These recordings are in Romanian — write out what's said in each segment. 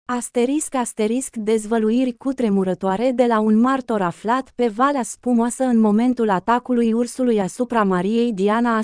Dezvăluiri cutremurătoare de la un martor aflat pe Valea Spumoasă în momentul atacului ursului asupra Mariei Diana.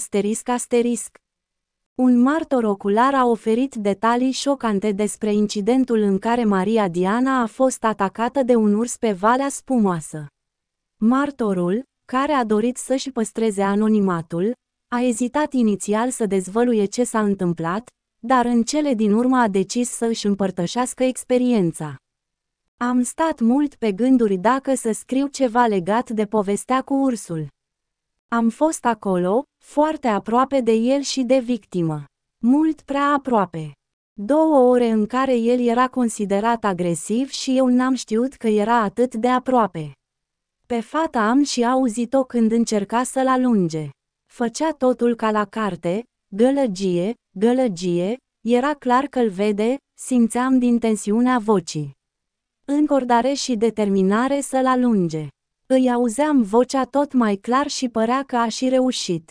Un martor ocular a oferit detalii șocante despre incidentul în care Maria Diana a fost atacată de un urs pe Valea Spumoasă. Martorul, care a dorit să-și păstreze anonimatul, a ezitat inițial să dezvăluie ce s-a întâmplat, dar în cele din urmă a decis să își împărtășească experiența. Am stat mult pe gânduri dacă să scriu ceva legat de povestea cu ursul. Am fost acolo, foarte aproape de el și de victimă. Mult prea aproape. 2 ore în care el era considerat agresiv și eu n-am știut că era atât de aproape. Pe fata am și auzit-o când încerca să-l alunge. Făcea totul ca la carte, gălăgie, era clar că-l vede, simțeam din tensiunea vocii. Încordare și determinare să-l alunge. Îi auzeam vocea tot mai clar și părea că a și reușit.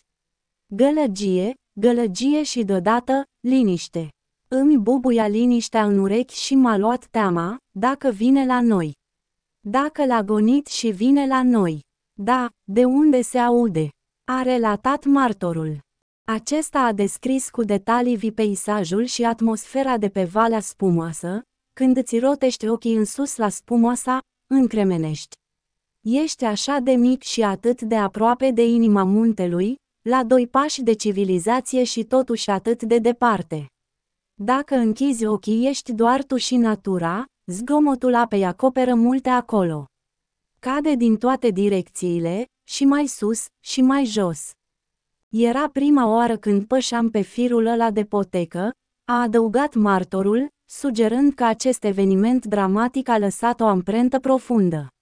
Gălăgie și deodată, liniște. Îmi bubuia liniștea în urechi și m-a luat teama, dacă vine la noi. Dacă l-a gonit și vine la noi. Da, de unde se aude? A relatat martorul. Acesta a descris cu detalii vii peisajul și atmosfera de pe Valea Spumoasă, când îți rotești ochii în sus la Spumoasa, încremenești. Ești așa de mic și atât de aproape de inima muntelui, la 2 pași de civilizație și totuși atât de departe. Dacă închizi ochii ești doar tu și natura, zgomotul apei acoperă multe acolo. Cade din toate direcțiile, și mai sus, și mai jos. Era prima oară când pășeam pe firul ăla de potecă, a adăugat martorul, sugerând că acest eveniment dramatic a lăsat o amprentă profundă.